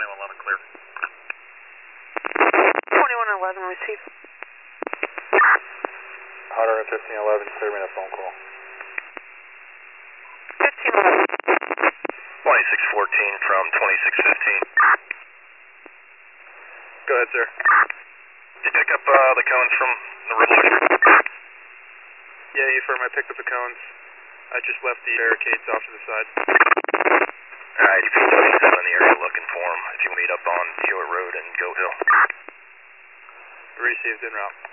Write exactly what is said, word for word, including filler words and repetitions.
twenty-one eleven clear. twenty-one eleven receive. one fifteen eleven, clear me a phone call. fifteen eleven. twenty-six fourteen from twenty-six fifteen. Go ahead, sir. Did you pick up uh, the cones from the revolution? Yeah, you firm, I picked up the cones. I just left the barricades off to the side. Alright, you can twenty-seven in the area looking for him if you meet up on Hewitt Road and Goat Hill. Received en route.